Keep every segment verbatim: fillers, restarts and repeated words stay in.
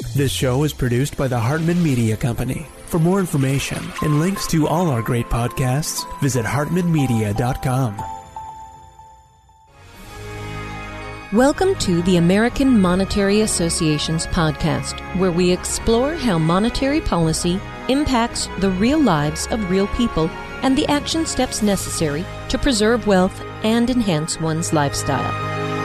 This show is produced by the Hartman Media Company. For more information and links to all our great podcasts, visit hartman media dot com. Welcome to the American Monetary Association's podcast, where we explore how monetary policy impacts the real lives of real people and the action steps necessary to preserve wealth and enhance one's lifestyle.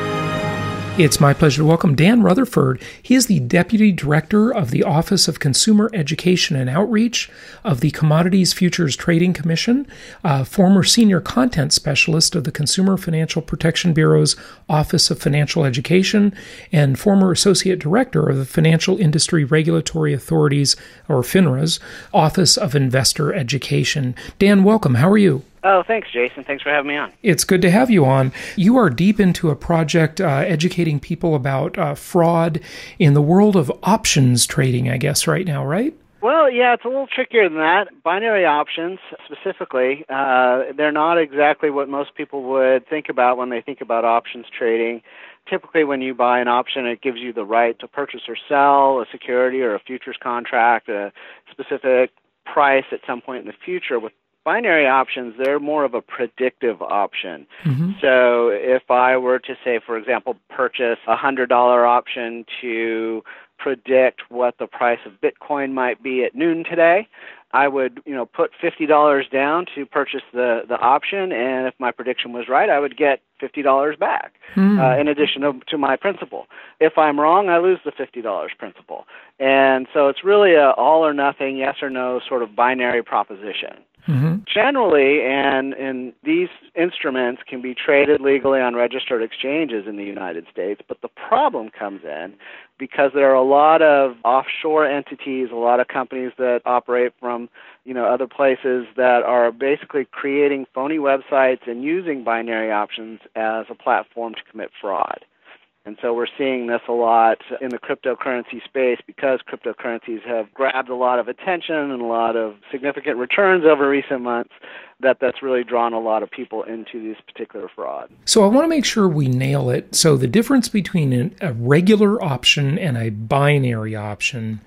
It's my pleasure to welcome Dan Rutherford. He is the Deputy Director of the Office of Consumer Education and Outreach of the Commodities Futures Trading Commission, uh, former Senior Content Specialist of the Consumer Financial Protection Bureau's Office of Financial Education, and former Associate Director of the Financial Industry Regulatory Authority's, or FINRA's, Office of Investor Education. Dan, welcome. How are you? Oh, thanks, Jason. Thanks for having me on. It's good to have you on. You are deep into a project uh, educating people about uh, fraud in the world of options trading, I guess, right now, right? Well, yeah, it's a little trickier than that. Binary options, specifically, uh, they're not exactly what most people would think about when they think about options trading. Typically, when you buy an option, it gives you the right to purchase or sell a security or a futures contract, a specific price at some point in the future. With binary options, they're more of a predictive option. Mm-hmm. So if I were to say, for example, purchase a one hundred dollars option to predict what the price of Bitcoin might be at noon today, I would, you know, put fifty dollars down to purchase the, the option, and if my prediction was right, I would get fifty dollars back, mm. uh, in addition to, to my principal. If I'm wrong, I lose the fifty dollars principal. And so it's really a all or nothing, yes or no sort of binary proposition. Mm-hmm. Generally, and, and these instruments can be traded legally on registered exchanges in the United States, but the problem comes in because there are a lot of offshore entities, a lot of companies that operate from, you know, other places that are basically creating phony websites and using binary options as a platform to commit fraud. And so we're seeing this a lot in the cryptocurrency space because cryptocurrencies have grabbed a lot of attention and a lot of significant returns over recent months, that that's really drawn a lot of people into this particular fraud. So I want to make sure we nail it. So the difference between a regular option and a binary option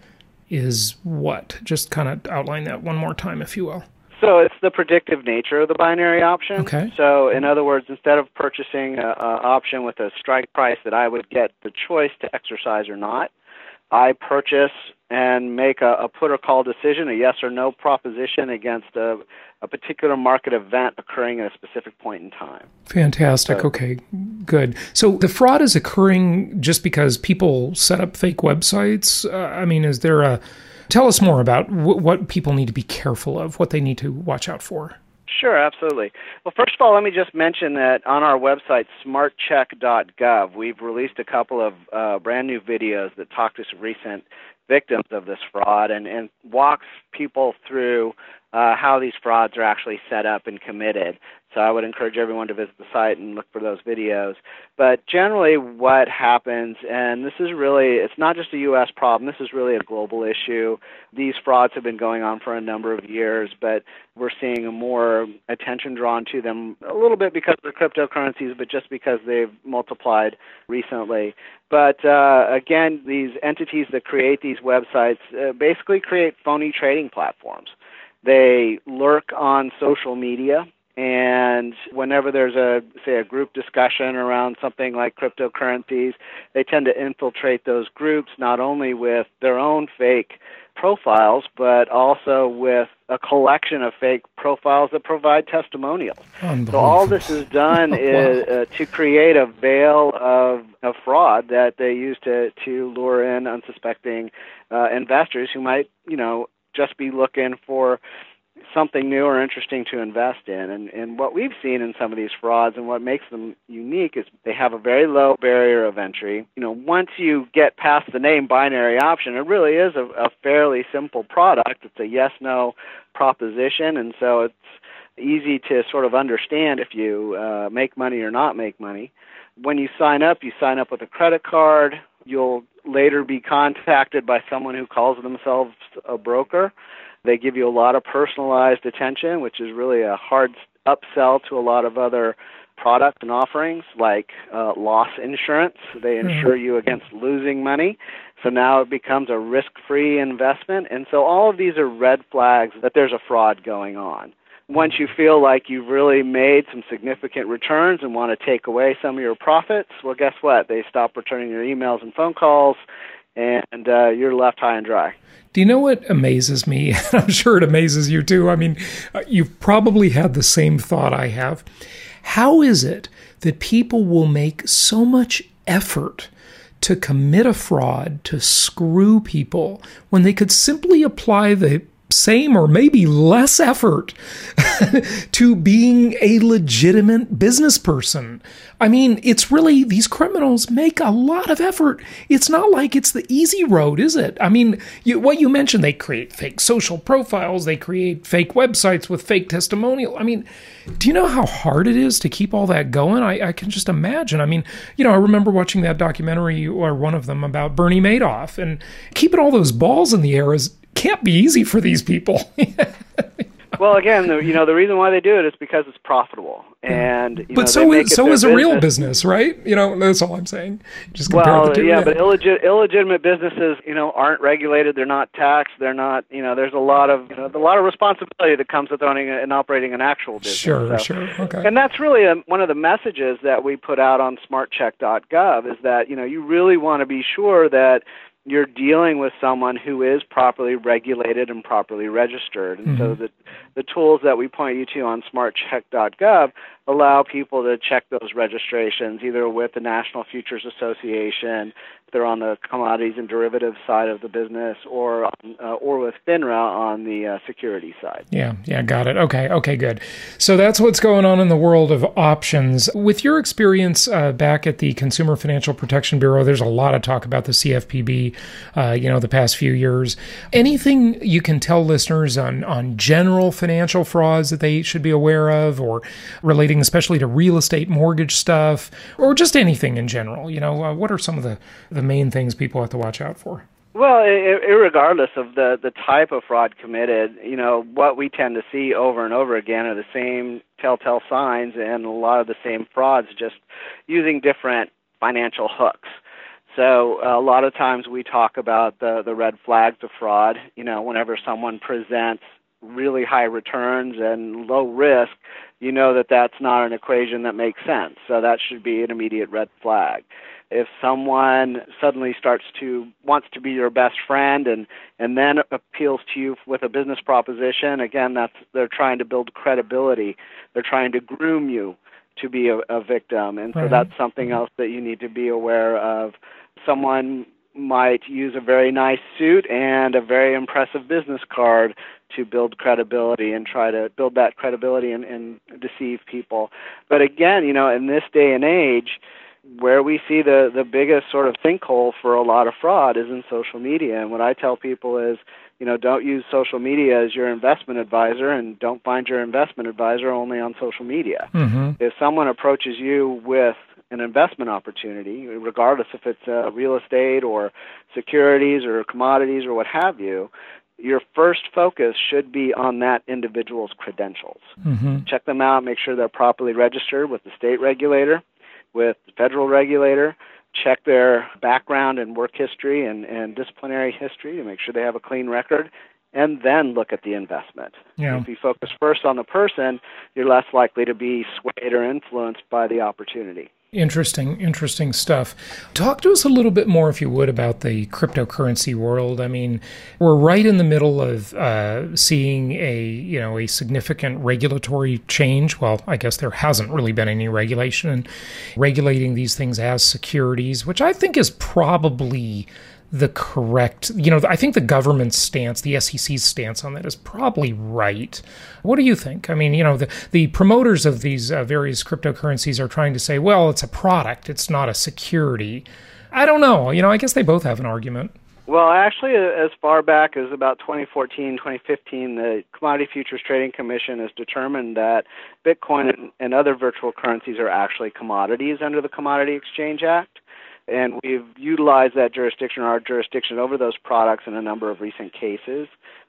is what? Just kind of outline that one more time, if you will. So it's the predictive nature of the binary option. Okay. So in other words, instead of purchasing an option with a strike price that I would get the choice to exercise or not, I purchase and make a, a put or call decision, a yes or no proposition against a, a particular market event occurring at a specific point in time. Fantastic. So, okay, good. So the fraud is occurring just because people set up fake websites? Uh, I mean, is there a... Tell us more about w- what people need to be careful of, what they need to watch out for. Sure, absolutely. Well, first of all, let me just mention that on our website, smart check dot gov, we've released a couple of uh, brand new videos that talk to some recent victims of this fraud and, and walks people through uh, how these frauds are actually set up and committed. So I would encourage everyone to visit the site and look for those videos. But generally what happens, and this is really, it's not just a U S problem, this is really a global issue. These frauds have been going on for a number of years, but we're seeing more attention drawn to them a little bit because of the cryptocurrencies, but just because they've multiplied recently. But uh, again, these entities that create these websites uh, basically create phony trading platforms. They lurk on social media. And whenever there's a, say, a group discussion around something like cryptocurrencies, they tend to infiltrate those groups not only with their own fake profiles, but also with a collection of fake profiles that provide testimonials. So all this is done is uh, to create a veil of, of fraud that they use to, to lure in unsuspecting uh, investors who might, you know, just be looking for something new or interesting to invest in. And, and what we've seen in some of these frauds and what makes them unique is they have a very low barrier of entry. You know, once you get past the name binary option, it really is a, a fairly simple product. It's a yes-no proposition, and so it's easy to sort of understand if you uh, make money or not make money. When you sign up, you sign up with a credit card. You'll later be contacted by someone who calls themselves a broker. They give you a lot of personalized attention, which is really a hard upsell to a lot of other products and offerings like uh, loss insurance. They insure you against losing money. So now it becomes a risk-free investment. And so all of these are red flags that there's a fraud going on. Once you feel like you've really made some significant returns and want to take away some of your profits, well, guess what? They stop returning your emails and phone calls, and uh, you're left high and dry. Do you know what amazes me? I'm sure it amazes you too. I mean, you've probably had the same thought I have. How is it that people will make so much effort to commit a fraud, to screw people, when they could simply apply the same or maybe less effort to being a legitimate business person? I mean, it's really, these criminals make a lot of effort. It's not like it's the easy road, is it? I mean, you, what you mentioned, they create fake social profiles, they create fake websites with fake testimonial. I mean, do you know how hard it is to keep all that going? I, I can just imagine. I mean, you know, I remember watching that documentary, or one of them, about Bernie Madoff, and keeping all those balls in the air is can't be easy for these people. Well, again, the, you know, the reason why they do it is because it's profitable, and you but know, so they is so is a business. real business, right? You know, that's all I'm saying. Just compare well, the two. yeah, but illegit- illegitimate businesses, you know, aren't regulated. They're not taxed. They're not, you know, there's a lot of, you know, a lot of responsibility that comes with owning and operating an actual business. Sure, so. sure, okay. And that's really a, one of the messages that we put out on smart check dot gov is that, you know, you really want to be sure that you're dealing with someone who is properly regulated and properly registered. And mm-hmm. so the, the tools that we point you to on smart check dot gov allow people to check those registrations, either with the National Futures Association, if they're on the commodities and derivatives side of the business, or uh, or with FINRA on the uh, security side. Yeah, yeah, got it. Okay, okay, good. So that's what's going on in the world of options. With your experience uh, back at the Consumer Financial Protection Bureau, there's a lot of talk about the C F P B, uh, you know, the past few years. Anything you can tell listeners on, on general financial frauds that they should be aware of, or relating especially to real estate mortgage stuff, or just anything in general? You know, uh, what are some of the, the main things people have to watch out for? Well, irregardless of the, the type of fraud committed, you know, what we tend to see over and over again are the same telltale signs and a lot of the same frauds, just using different financial hooks. So a lot of times we talk about the, the red flags of fraud. You know, whenever someone presents really high returns and low risk, you know that that's not an equation that makes sense. So that should be an immediate red flag. If someone suddenly starts to, wants to be your best friend and, and then appeals to you with a business proposition, again, that's, they're trying to build credibility. They're trying to groom you to be a, a victim. And so right. that's something else that you need to be aware of. Someone might use a very nice suit and a very impressive business card to build credibility and try to build that credibility and, and deceive people. But again, you know, in this day and age, where we see the, the biggest sort of sinkhole for a lot of fraud is in social media. And what I tell people is, you know, don't use social media as your investment advisor, and don't find your investment advisor only on social media. Mm-hmm. If someone approaches you with an investment opportunity, regardless if it's uh, real estate or securities or commodities or what have you, your first focus should be on that individual's credentials. Mm-hmm. Check them out, make sure they're properly registered with the state regulator, with the federal regulator. Check their background and work history and, and disciplinary history to make sure they have a clean record, and then look at the investment. Yeah. If you focus first on the person, you're less likely to be swayed or influenced by the opportunity. Interesting, interesting stuff. Talk to us a little bit more, if you would, about the cryptocurrency world. I mean, we're right in the middle of uh, seeing a, you know, a significant regulatory change. Well, I guess there hasn't really been any regulation in regulating these things as securities, which I think is probably the correct, you know, I think the government's stance, the S E C's stance on that is probably right. What do you think? I mean, you know, the, the promoters of these uh, various cryptocurrencies are trying to say, well, it's a product, it's not a security. I don't know. You know, I guess they both have an argument. Well, actually, as far back as about twenty fourteen, twenty fifteen, the Commodity Futures Trading Commission has determined that Bitcoin and, and other virtual currencies are actually commodities under the Commodity Exchange Act. And we've utilized that jurisdiction, or our jurisdiction, over those products in a number of recent cases.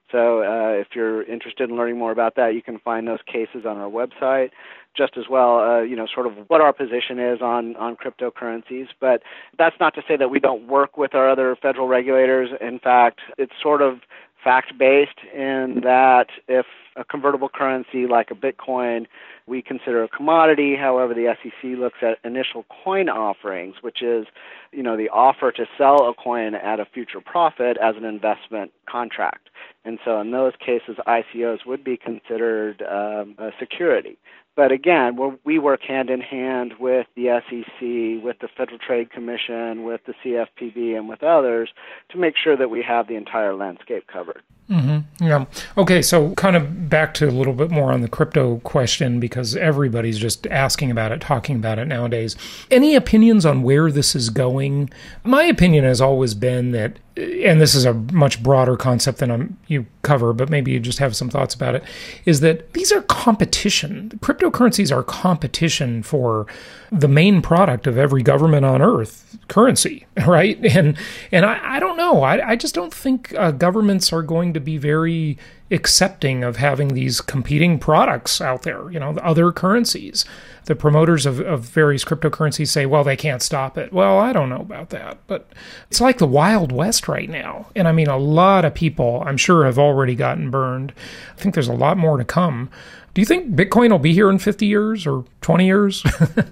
So uh, if you're interested in learning more about that, you can find those cases on our website. Just as well, uh, you know, sort of what our position is on, on cryptocurrencies. But that's not to say that we don't work with our other federal regulators. In fact, it's sort of fact-based in that if a convertible currency like a Bitcoin we consider a commodity, however, the S E C looks at initial coin offerings, which is, you know, the offer to sell a coin at a future profit as an investment contract. And so in those cases, I C Os would be considered um, a security. But again, we're, we work hand in hand with the S E C, with the Federal Trade Commission, with the C F P B, and with others to make sure that we have the entire landscape covered. Mm-hmm. Yeah. Okay, so kind of back to a little bit more on the crypto question, because everybody's just asking about it, talking about it nowadays. Any opinions on where this is going? My opinion has always been that, and this is a much broader concept than I'm, you cover, but maybe you just have some thoughts about it, is that these are competition. Cryptocurrencies are competition for the main product of every government on earth, currency, right? And and I, I don't know. I, I just don't think uh, governments are going to be very accepting of having these competing products out there, you know, the other currencies. The promoters of, of various cryptocurrencies say, well, they can't stop it. Well, I don't know about that, but it's like the Wild West right now. And I mean, a lot of people, I'm sure, have already gotten burned. I think there's a lot more to come. Do you think Bitcoin will be here in fifty years or twenty years?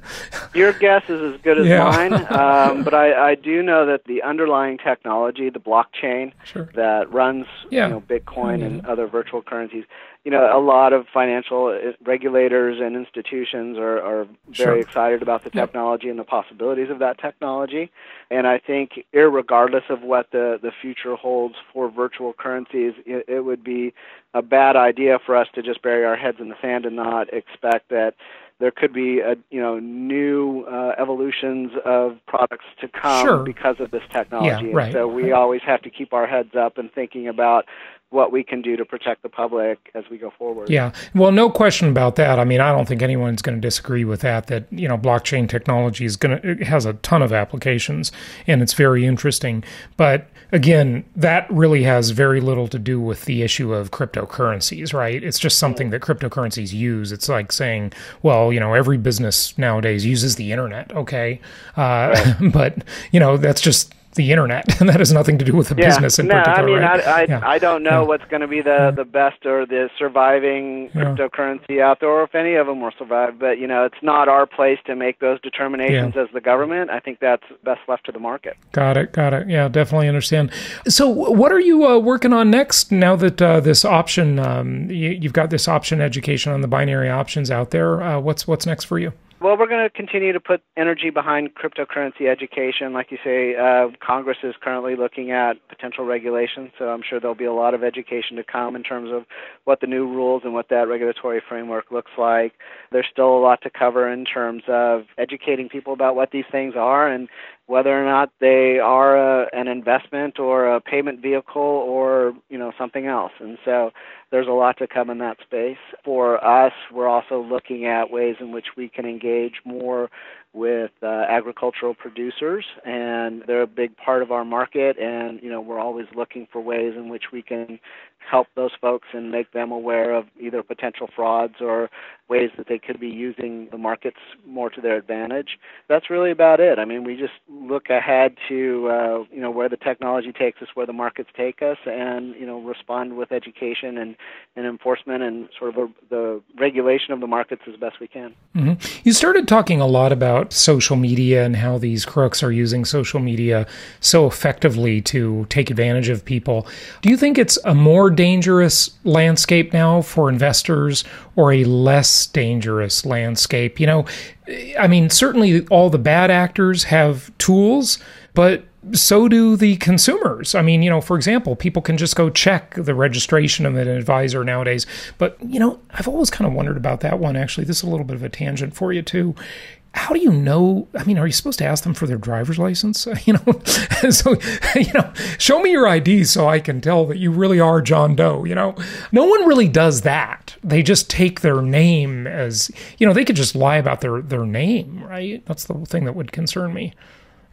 Your guess is as good as yeah. mine, um, but I, I do know that the underlying technology, the blockchain sure. that runs yeah. you know, Bitcoin and other virtual currencies, you know, a lot of financial regulators and institutions are, are very sure. excited about the technology yep. and the possibilities of that technology. And I think irregardless of what the, the future holds for virtual currencies, it, it would be a bad idea for us to just bury our heads in the sand and not expect that there could be a, you know new uh, evolutions of products to come sure. because of this technology. Yeah, right. And so we right. always have to keep our heads up and thinking about what we can do to protect the public as we go forward. Yeah. Well, no question about that. I mean, I don't think anyone's going to disagree with that, that, you know, blockchain technology is going to, it has a ton of applications and it's very interesting. But again, that really has very little to do with the issue of cryptocurrencies, right? It's just something that cryptocurrencies use. It's like saying, well, you know, every business nowadays uses the internet. Okay. Uh, right. But, you know, that's just the internet, and that has nothing to do with the yeah. business in no, particular. I mean, right? I, I, yeah. I don't know yeah. what's going to be the, yeah. the best or the surviving yeah. cryptocurrency out there, or if any of them will survive. But, you know, it's not our place to make those determinations yeah. as the government. I think that's best left to the market. Got it, got it. Yeah, definitely understand. So what are you uh, working on next now that uh, this option, um, you, you've got this option education on the binary options out there? Uh, what's what's next for you? Well, we're going to continue to put energy behind cryptocurrency education. Like you say, uh, Congress is currently looking at potential regulations, so I'm sure there'll be a lot of education to come in terms of what the new rules and what that regulatory framework looks like. There's still a lot to cover in terms of educating people about what these things are and whether or not they are a, an investment or a payment vehicle or, you know, something else. And so there's a lot to come in that space. For us, we're also looking at ways in which we can engage more with uh, agricultural producers, and they're a big part of our market, and, you know, we're always looking for ways in which we can help those folks and make them aware of either potential frauds or ways that they could be using the markets more to their advantage. That's really about it. I mean, we just look ahead to, uh, you know, where the technology takes us, where the markets take us, and, you know, respond with education and, and enforcement and sort of a, the regulation of the markets as best we can. Mm-hmm. You started talking a lot about social media and how these crooks are using social media so effectively to take advantage of people. Do you think it's a more dangerous landscape now for investors or a less dangerous landscape? You know, I mean, certainly all the bad actors have tools, but so do the consumers. I mean, you know, for example, people can just go check the registration of an advisor nowadays. But, you know, I've always kind of wondered about that one, actually. This is a little bit of a tangent for you, too. How do you know? I mean, are you supposed to ask them for their driver's license? You know, so, you know, show me your I D so I can tell that you really are John Doe, you know? No one really does that. They just take their name as, you know, they could just lie about their, their name, right? That's the thing that would concern me.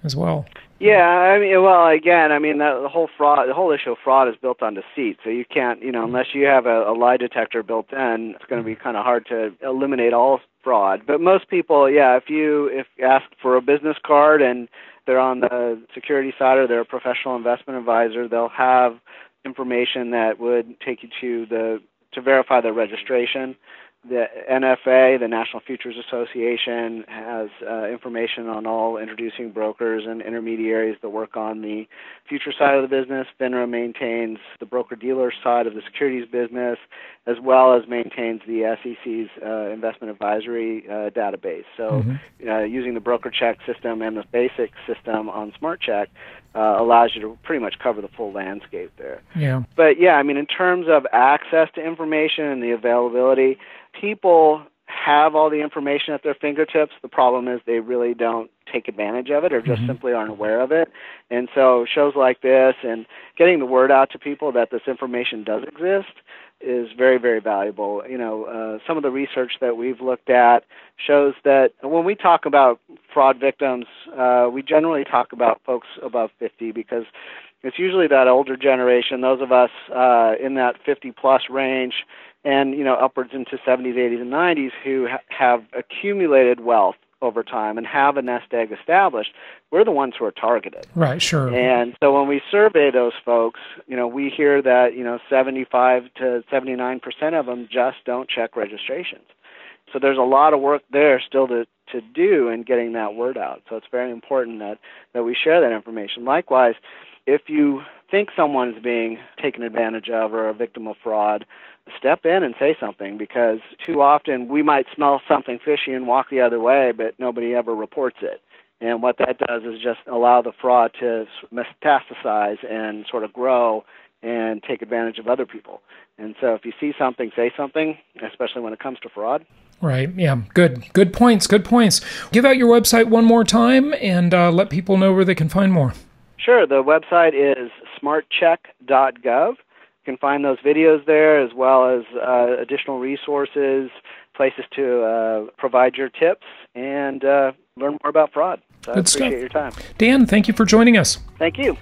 as well. Yeah, I mean, well, again, I mean, the, the whole fraud, the whole issue of fraud is built on deceit. So you can't, you know, unless you have a, a lie detector built in, it's going to be kind of hard to eliminate all fraud. But most people, yeah, if you if you ask for a business card and they're on the security side or they're a professional investment advisor, they'll have information that would take you to the to verify their registration. The N F A, the National Futures Association, has uh, information on all introducing brokers and intermediaries that work on the future side of the business. FINRA maintains the broker-dealer side of the securities business, as well as maintains the S E C's uh, investment advisory uh, database. So mm-hmm. uh, using the BrokerCheck system and the basic system on SmartCheck uh, allows you to pretty much cover the full landscape there. Yeah. But, yeah, I mean, in terms of access to information and the availability, people have all the information at their fingertips. The problem is they really don't take advantage of it or just mm-hmm. simply aren't aware of it. And so shows like this and getting the word out to people that this information does exist is very, very valuable. You know, uh, some of the research that we've looked at shows that when we talk about fraud victims, uh, we generally talk about folks above fifty because it's usually that older generation, those of us uh, in that fifty-plus range, and, you know, upwards into seventies, eighties, and nineties who ha- have accumulated wealth over time and have a nest egg established. We're the ones who are targeted. Right, sure. And so when we survey those folks, you know, we hear that, you know, seventy-five to seventy-nine percent of them just don't check registrations. So there's a lot of work there still to, to do in getting that word out. So it's very important that, that we share that information. Likewise, if you think someone is being taken advantage of or a victim of fraud, step in and say something, because too often we might smell something fishy and walk the other way, but nobody ever reports it. And what that does is just allow the fraud to metastasize and sort of grow and take advantage of other people. And so if you see something, say something, especially when it comes to fraud. Right. Yeah. Good. Good points. Good points. Give out your website one more time and uh, let people know where they can find more. Sure. The website is smart check dot gov. You can find those videos there as well as uh, additional resources, places to uh, provide your tips, and uh, learn more about fraud. So I appreciate your time. Dan, thank you for joining us. Thank you.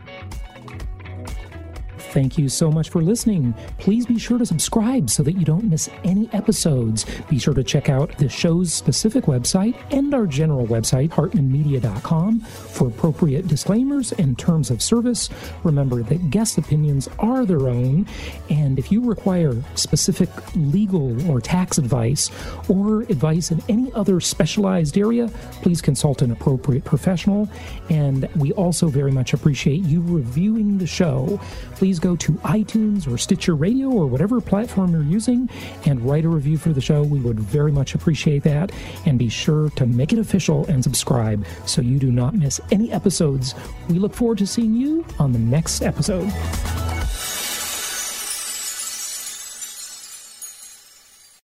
Thank you so much for listening. Please be sure to subscribe so that you don't miss any episodes. Be sure to check out the show's specific website and our general website, hartman media dot com, for appropriate disclaimers and terms of service. Remember that guest opinions are their own, and if you require specific legal or tax advice or advice in any other specialized area, please consult an appropriate professional. And we also very much appreciate you reviewing the show. Please go to iTunes or Stitcher Radio or whatever platform you're using and write a review for the show. We would very much appreciate that. And be sure to make it official and subscribe so you do not miss any episodes. We look forward to seeing you on the next episode.